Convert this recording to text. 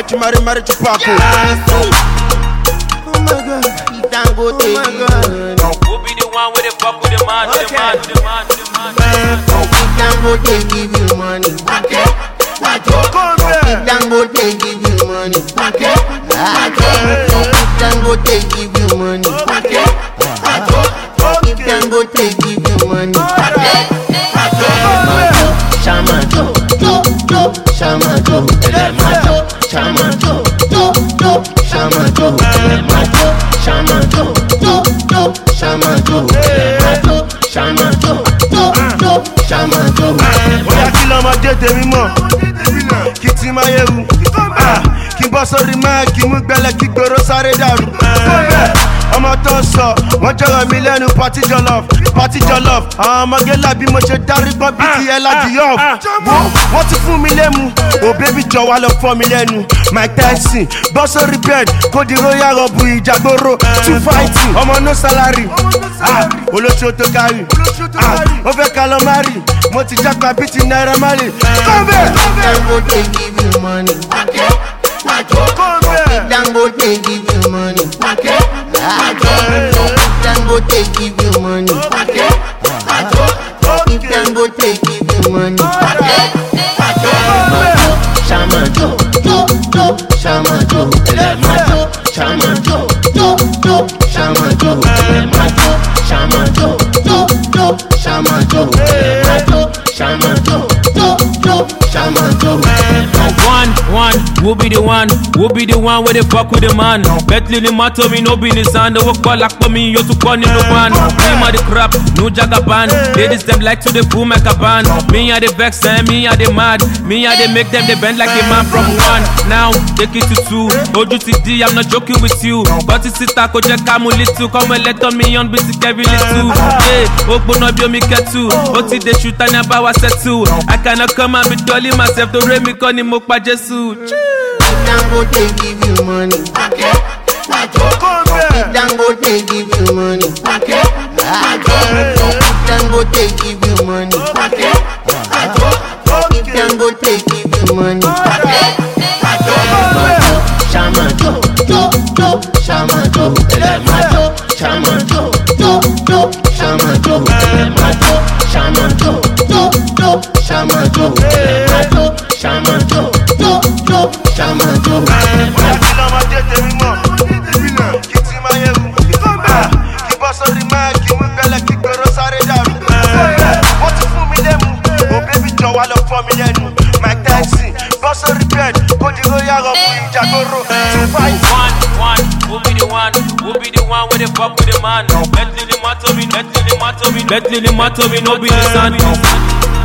Machi Mari Chupaco. Oh my God. Dangote, oh my God. Who be the one with the fuck with the man? Dangote give you money. Dangote give you money. Dangote give you money. Dangote give you money. Shamajo, Shamajo, Shamajo, Shamajo, Shamajo. Oya kí lọ́mọdé tèmi mọ̀, kí ti máa yẹ̀wù, kí bọ́ sórí máa kí mú gbẹ́lẹ̀ kí gbèrò sáré dàrú. Ọmọ tó ń sọ, wọ́n jọ̀rọ̀ mi lẹ́nu party jollof. Àwọn ọmọge làbí mo ṣe darí gbọ́n bí ti ẹ̀ láti yọ̀. Wọ́n ti fún mi lému, ò bébí jọ wá lọ fọ́ mi lẹ́nu. Mike Tyson, bọ́ sórí bed, kó di royal rọ̀bù ìjàgbóró. 2 fighting, ọmọ no salary. Olóṣù tó kárí, ó fẹ́ ká lọ má rí. Mo ti jápa bí ti Naira Marley. Dangote give you money. Dangote give you money. Dangote give you money. Dangote give you money. Shamajo, Shamajo, Shamajo, Shamajo, Shamajo, Shamajo, Shamajo. One, who be the one where they fuck with the man. Bentley ni matter me no business and they call like for me, you to call in the van. Me ma the crap, no jagaban. Ladies them like to the fool make a band. Me a the vex and me a the mad. Me a they make them they bend like a man from 1. Now take it to 2. Oju CD, I'm not joking with you. But it's sister ko je kamu little. Come and let on me on busy every little. Yeah, Okbo no bio me ketu. Oti they shoot and about was settle. I cannot come and be dolly myself to re me koni mokpa Jesu. Dangote give you money. Dangote give you money. Dangote give you money. Dangote give you money. Shamajo, Shamajo, Shamajo, Shamajo, Shamajo, Shamajo, Shamajo. Oya kí lọ́mọdé tèmi mọ̀, kí ti máa yẹ̀wù, kí bọ́ sórí máa kí mú gbẹ́lẹ̀ kí gbèrò sáré dàrú. Wọ́n ti fún mi lému, ò bébí jọ wá lọ fọ́ mi lẹ́nu. Mike Tyson, bọ́ sórí bed, kó di royal rọ̀bù ìjàgbóró. 2 fighting. One, who be the one where they fuck with the man. Bentley ni matter me, no business and